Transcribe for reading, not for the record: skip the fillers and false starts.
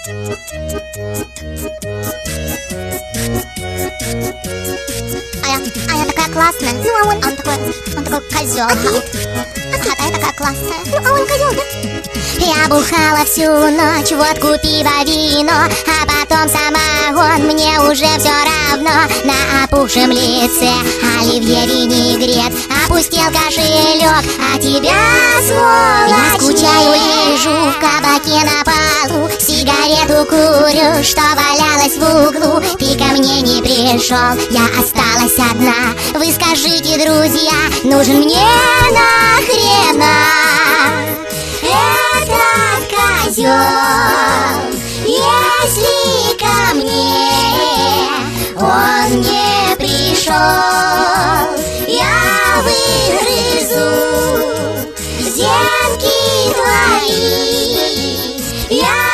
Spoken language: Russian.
А я такая классная. Ну, а он такой козел. А я такая классная. Ну, а он козел, да? Я бухала всю ночь, водку, пиво, вино, а потом самогон, мне уже все равно. На опухшем лице оливье винегрет, опустел кошелек, а тебя, сволочь, я скучаю, лежу в кабаке на полу, сигарету курю, что валялась в углу. Ты ко мне не пришел, я осталась одна. Вы скажите, друзья, нужен мне нахрена этот козел? Если ко мне он не пришел, я выгрызу зенки твои. Я